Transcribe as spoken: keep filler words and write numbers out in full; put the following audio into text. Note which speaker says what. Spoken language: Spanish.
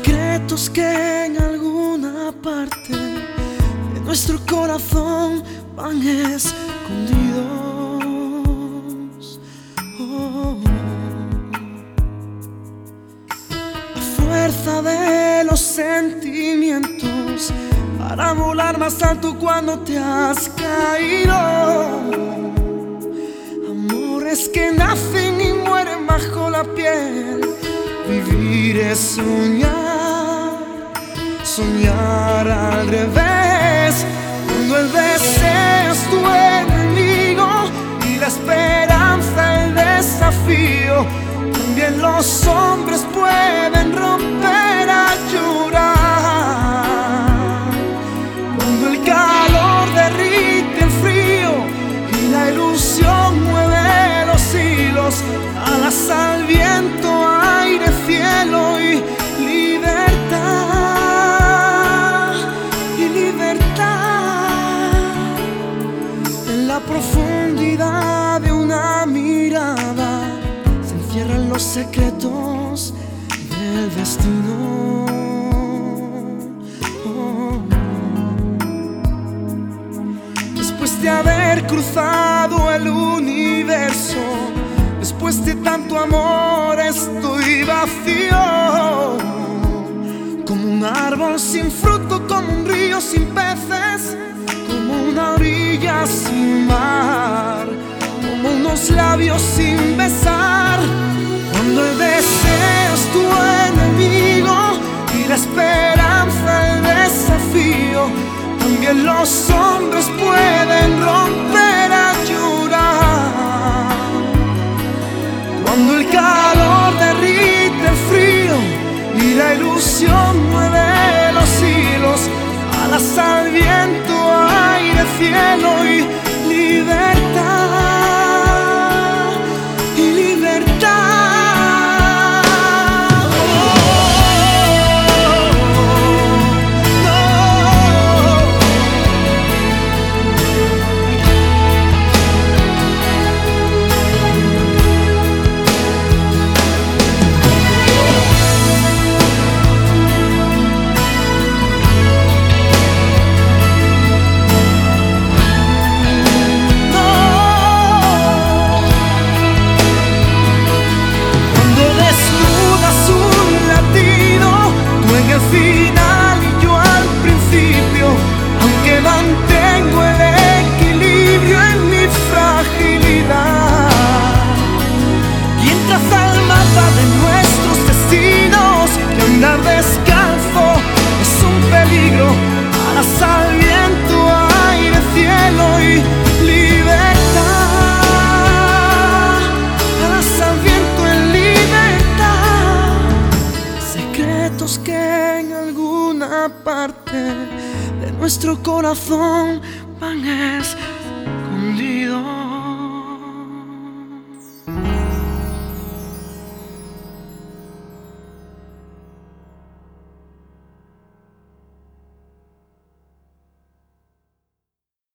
Speaker 1: secretos que en alguna parte de nuestro corazón van escondidos. Oh. La fuerza de los sentimientos para volar más alto cuando te has caído. Amores que nacen y mueren bajo la piel. Vivir es soñar, soñar al revés. Cuando el deseo es tu enemigo y la esperanza el desafío, también los hombres pueden romper a llorar. Cuando el calor derrite el frío y la ilusión mueve los hilos, alas al viento, aire, cielo y libertad, y libertad. En la profundidad de una mirada se encierran los secretos del destino. Oh. Después de haber cruzado el universo, después de tanto amor estoy vacío, como un árbol sin fruto, como un río sin peces, como una orilla sin mar, como unos labios sin besar. Cuando el deseo es tu enemigo y la esperanza el desafío, también los hombres pueden romper a llorar. Cuando el calor derrite el frío y la ilusión mueve los hilos, alas al viento, aire, cielo y libertad, y libertad. Al final y yo al principio, aunque mantengo el equilibrio en mi fragilidad. Quien traza el mapa de nuestros destinos, que andar descalzo es un peligro. Alas al viento, aire, cielo y libertad. Alas al viento en libertad. Secretos que en alguna parte de nuestro corazón van escondidos.